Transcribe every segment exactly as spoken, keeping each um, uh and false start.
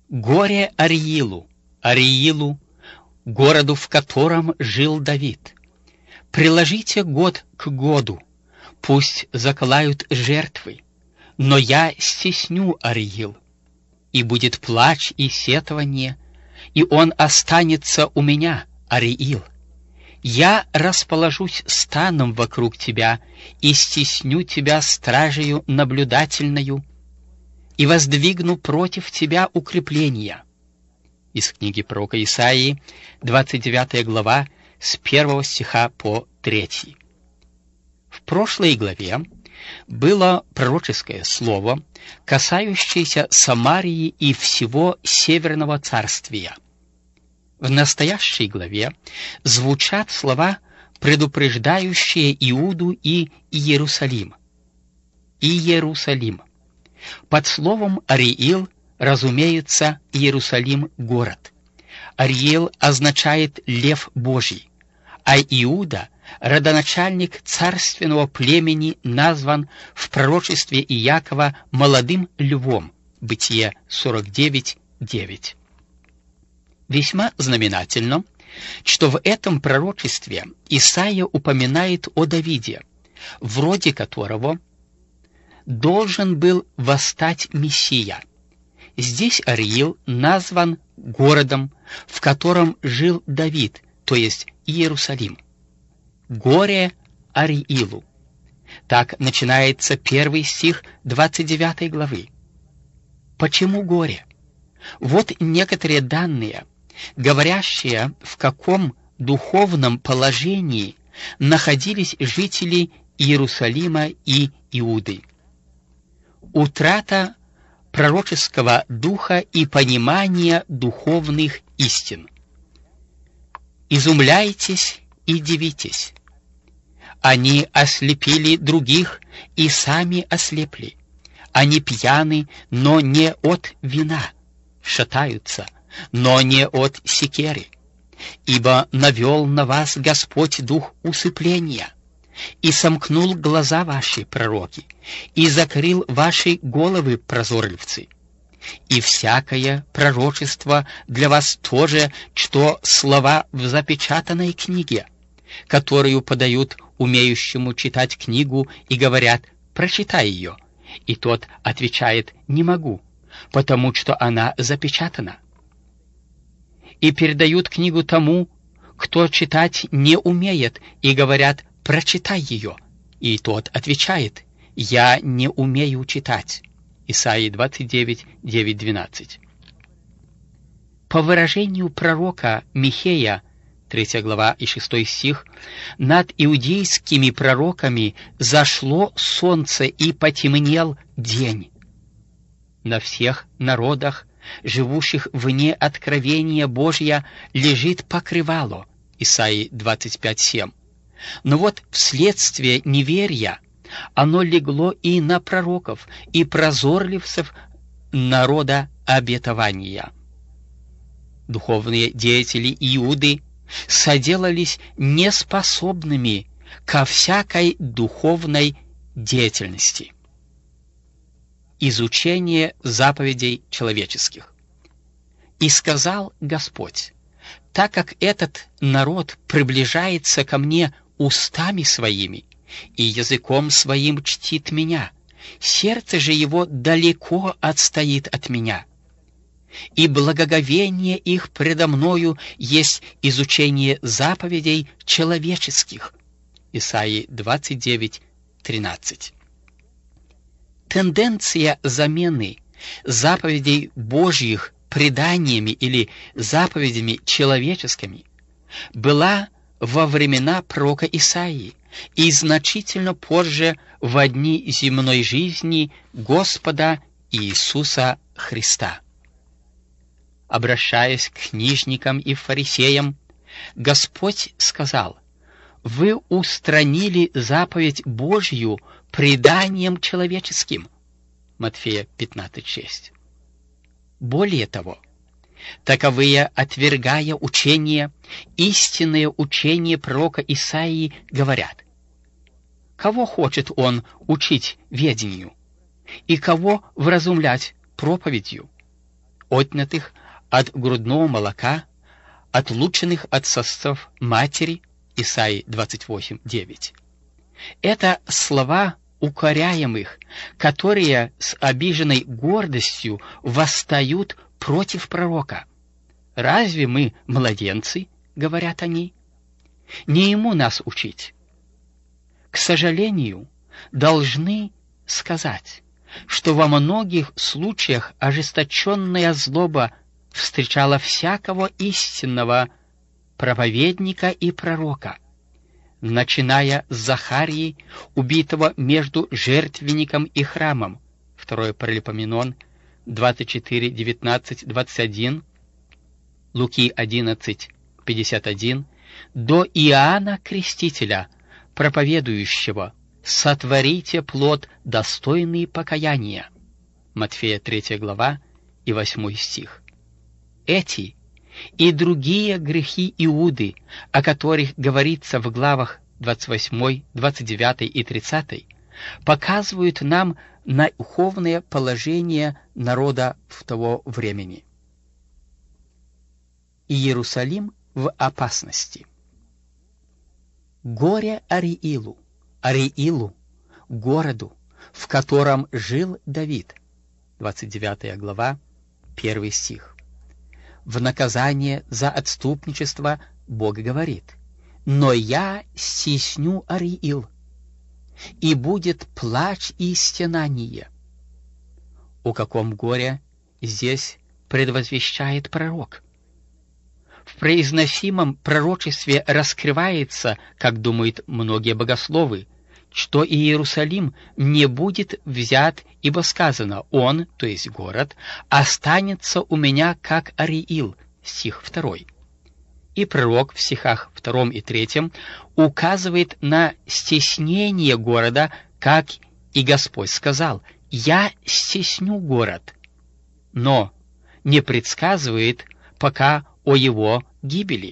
Горе Ариилу, Ариилу, городу, в котором жил Давид. Приложите год к году, пусть заколают жертвы, но я стесню Ариил, и будет плач и сетование, и он останется у меня, Ариил. Я расположусь станом вокруг тебя и стесню тебя стражею наблюдательною, и воздвигну против тебя укрепления. Из книги пророка Исаии, двадцать девятая глава, с первого стиха по третий. В прошлой главе было пророческое слово, касающееся Самарии и всего Северного царствия. В настоящей главе звучат слова, предупреждающие Иуду и Иерусалим. Иерусалим. Под словом Ариил разумеется Иерусалим — город. Ариил означает «лев Божий», а Иуда, родоначальник царственного племени, назван в пророчестве Иакова молодым львом. Бытие сорок девять девять. Весьма знаменательно, что в этом пророчестве Исаия упоминает о Давиде, в роде которого должен был восстать Мессия. Здесь Ариил назван городом, в котором жил Давид, то есть Иерусалим. Горе Ариилу. Так начинается первый стих двадцать девятой главы. Почему горе? Вот некоторые данные, говорящие, в каком духовном положении находились жители Иерусалима и Иуды. Утрата пророческого духа и понимания духовных истин. Изумляйтесь и дивитесь. Они ослепили других и сами ослепли. Они пьяны, но не от вина, шатаются, но не от секеры. Ибо навел на вас Господь дух усыпления, и сомкнул глаза ваши, пророки, и закрыл ваши головы, прозорливцы. И всякое пророчество для вас тоже, что слова в запечатанной книге, которую подают умеющему читать книгу и говорят: «Прочитай ее». И тот отвечает: «Не могу, потому что она запечатана». И передают книгу тому, кто читать не умеет, и говорят: «Прочитай ее». И тот отвечает: «Я не умею читать». Исаии двадцать девять девять двенадцать. По выражению пророка Михея, третья глава и шестой стих, над иудейскими пророками зашло солнце и потемнел день. На всех народах, живущих вне откровения Божья, лежит покрывало. Исаии двадцать пять семь. Но вот вследствие неверия оно легло и на пророков, и прозорливцев народа обетования. Духовные деятели Иуды соделались неспособными ко всякой духовной деятельности. Изучение заповедей человеческих. «И сказал Господь: так как этот народ приближается ко мне устами своими и языком своим чтит меня, сердце же его далеко отстоит от меня. И благоговение их предо мною есть изучение заповедей человеческих». Исаии двадцать девять тринадцать. Тенденция замены заповедей Божьих преданиями или заповедями человеческими была во времена пророка Исаии и значительно позже во дни земной жизни Господа Иисуса Христа. Обращаясь к книжникам и фарисеям, Господь сказал: «Вы устранили заповедь Божью преданием человеческим». Матфея пятнадцать шесть. Более того, таковые, отвергая учение, истинное учение пророка Исаии, говорят: кого хочет он учить ведению, и кого вразумлять проповедью? отнятых от грудного молока, отлученных от сосцов матери, Исаии двадцать восемь девять. Это слова укоряемых, которые с обиженной гордостью восстают против пророка. «Разве мы младенцы?» — говорят они. «Не ему нас учить». К сожалению, должны сказать, что во многих случаях ожесточенная злоба встречала всякого истинного проповедника и пророка, начиная с Захарии, убитого между жертвенником и храмом, второе Паралипоменон двадцать четыре девятнадцать двадцать один, Луки одиннадцать пятьдесят один, до Иоанна Крестителя, проповедующего: «Сотворите плод, достойный покаяния», Матфея третья глава и восьмой стих. Эти и другие грехи Иуды, о которых говорится в главах двадцать восьмой, двадцать девятой и тридцатой, показывают нам на духовное положение народа в того времени. Иерусалим в опасности. Горе Ариилу, Ариилу, городу, в котором жил Давид. двадцать девятая глава, первый стих. В наказание за отступничество Бог говорит: «Но я стесню Ариил, и будет плач и стенание». О каком горе здесь предвозвещает пророк? В произносимом пророчестве раскрывается, как думают многие богословы, что Иерусалим не будет взят, ибо сказано: «Он», то есть город, «останется у меня, как Ариил», стих второй. И пророк в стихах втором и третьем указывает на стеснение города, как и Господь сказал: «Я стесню город», но не предсказывает пока о его гибели.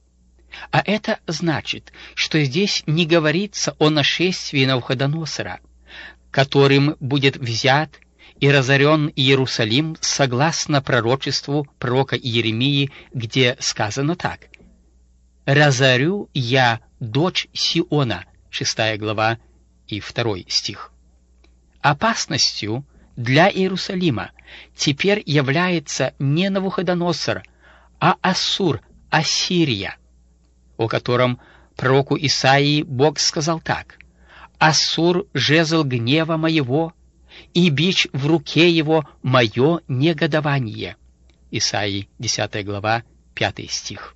А это значит, что здесь не говорится о нашествии Навуходоносора, которым будет взят и разорен Иерусалим согласно пророчеству пророка Иеремии, где сказано так: «Разорю я дочь Сиона», шестая глава и второй стих. Опасностью для Иерусалима теперь является не Навуходоносор, а Ассур, Ассирия, о котором пророку Исаии Бог сказал так: «Ассур — жезл гнева моего, и бич в руке его — мое негодование». Исаии десятая глава, пятый стих.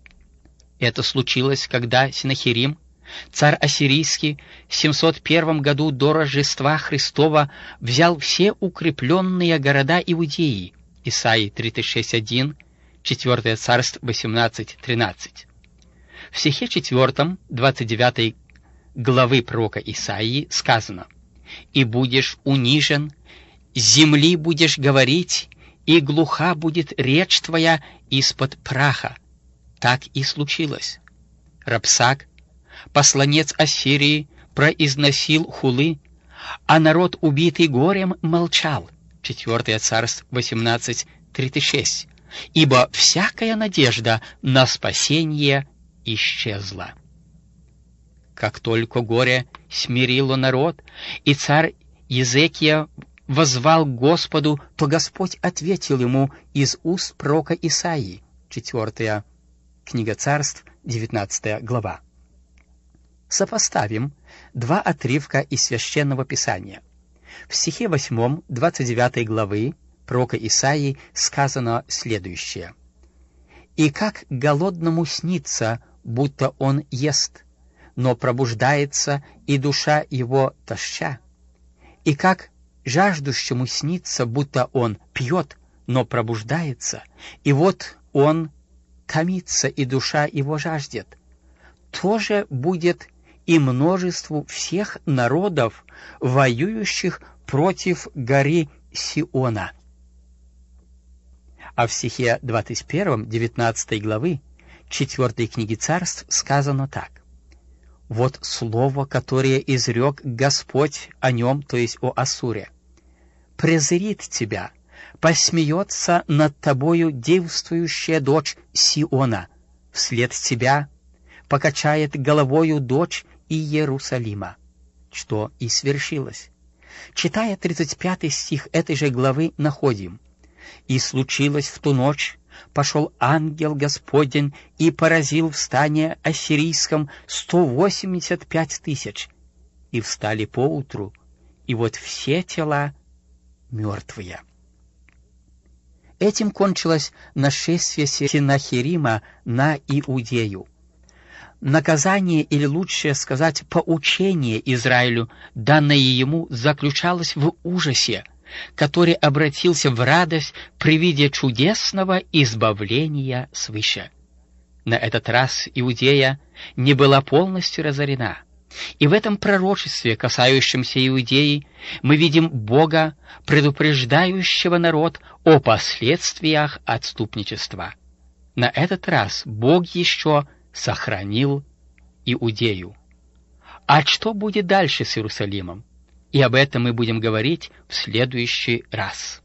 Это случилось, когда Сенахерим, царь ассирийский, в семьсот первом году до Рождества Христова взял все укрепленные города Иудеи. Исаии тридцать шесть один, четвёртое царство восемнадцать тринадцать. В стихе четвёртом двадцать девятой главы пророка Исаии сказано: «И будешь унижен, с земли будешь говорить, и глуха будет речь твоя из-под праха». Так и случилось. Рабсак, посланец Ассирии, произносил хулы, а народ, убитый горем, молчал. четвёртое царство восемнадцать тридцать шесть. Ибо всякая надежда на спасение исчезла. Как только горе смирило народ, и царь Езекия воззвал к Господу, то Господь ответил ему из уст пророка Исаии. Четвертая книга Царств, девятнадцатая глава. Сопоставим два отрывка из Священного Писания. В стихе восьмом двадцать девятой главы пророка Исаии сказано следующее: «И как голодному снится, будто он ест, но пробуждается, и душа его тоща, и как жаждущему снится, будто он пьет, но пробуждается, и вот он томится, и душа его жаждет, то же будет и множеству всех народов, воюющих против горы Сиона». А в стихе двадцать первом девятнадцатой главы четвёртой книги Царств сказано так: «Вот слово, которое изрек Господь о нем», то есть о Ассуре: «презрит тебя, посмеется над тобою девствующая дочь Сиона, вслед тебя покачает головою дочь Иерусалима, что и свершилось. Читая тридцать пятый стих этой же главы, находим: «И случилось в ту ночь, пошел ангел Господень и поразил в стане ассирийском сто восемьдесят пять тысяч, и встали поутру, и вот все тела мертвые». Этим кончилось нашествие Сеннахерима на Иудею. Наказание, или лучше сказать, поучение Израилю, данное ему, заключалось в ужасе, который обратился в радость при виде чудесного избавления свыше. На этот раз Иудея не была полностью разорена. И в этом пророчестве, касающемся Иудеи, мы видим Бога, предупреждающего народ о последствиях отступничества. На этот раз Бог еще сохранил Иудею. А что будет дальше с Иерусалимом? И об этом мы будем говорить в следующий раз.